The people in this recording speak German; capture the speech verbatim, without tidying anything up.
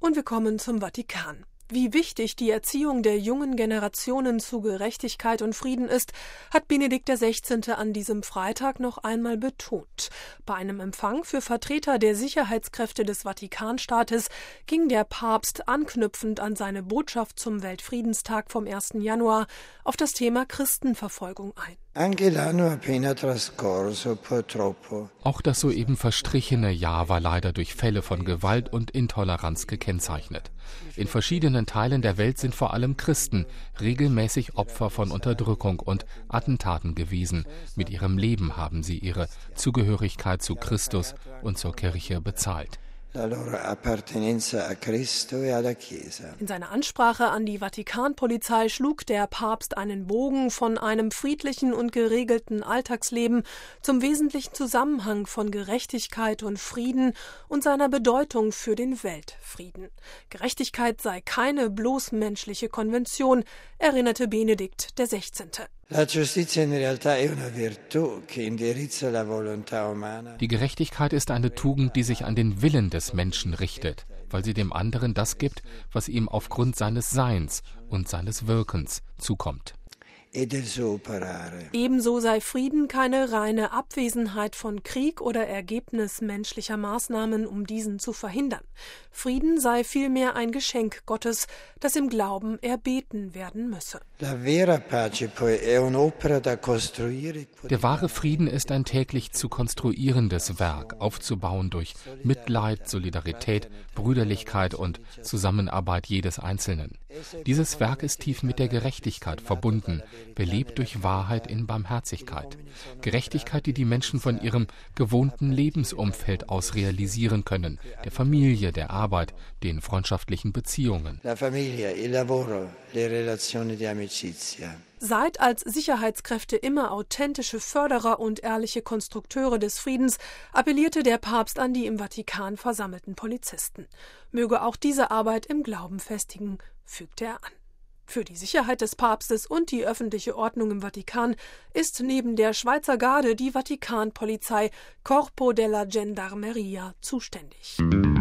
Und wir kommen zum Vatikan. Wie wichtig die Erziehung der jungen Generationen zu Gerechtigkeit und Frieden ist, hat Benedikt der Sechzehnte an diesem Freitag noch einmal betont. Bei einem Empfang für Vertreter der Sicherheitskräfte des Vatikanstaates ging der Papst anknüpfend an seine Botschaft zum Weltfriedenstag vom ersten Januar auf das Thema Christenverfolgung ein. Auch das soeben verstrichene Jahr war leider durch Fälle von Gewalt und Intoleranz gekennzeichnet. In verschiedenen Teilen der Welt sind vor allem Christen regelmäßig Opfer von Unterdrückung und Attentaten gewesen. Mit ihrem Leben haben sie ihre Zugehörigkeit zu Christus und zur Kirche bezahlt. In seiner Ansprache an die Vatikanpolizei schlug der Papst einen Bogen von einem friedlichen und geregelten Alltagsleben zum wesentlichen Zusammenhang von Gerechtigkeit und Frieden und seiner Bedeutung für den Weltfrieden. Gerechtigkeit sei keine bloß menschliche Konvention, erinnerte Benedikt der Sechzehnte. Die Gerechtigkeit ist eine Tugend, die sich an den Willen des Menschen richtet, weil sie dem anderen das gibt, was ihm aufgrund seines Seins und seines Wirkens zukommt. Ebenso sei Frieden keine reine Abwesenheit von Krieg oder Ergebnis menschlicher Maßnahmen, um diesen zu verhindern. Frieden sei vielmehr ein Geschenk Gottes, das im Glauben erbeten werden müsse. Der wahre Frieden ist ein täglich zu konstruierendes Werk, aufzubauen durch Mitleid, Solidarität, Brüderlichkeit und Zusammenarbeit jedes Einzelnen. Dieses Werk ist tief mit der Gerechtigkeit verbunden, belebt durch Wahrheit in Barmherzigkeit. Gerechtigkeit, die die Menschen von ihrem gewohnten Lebensumfeld aus realisieren können, der Familie, der Arbeit, den freundschaftlichen Beziehungen. Seid als Sicherheitskräfte immer authentische Förderer und ehrliche Konstrukteure des Friedens, appellierte der Papst an die im Vatikan versammelten Polizisten. Möge auch diese Arbeit im Glauben festigen, fügte er an. Für die Sicherheit des Papstes und die öffentliche Ordnung im Vatikan ist neben der Schweizer Garde die Vatikanpolizei Corpo della Gendarmeria zuständig.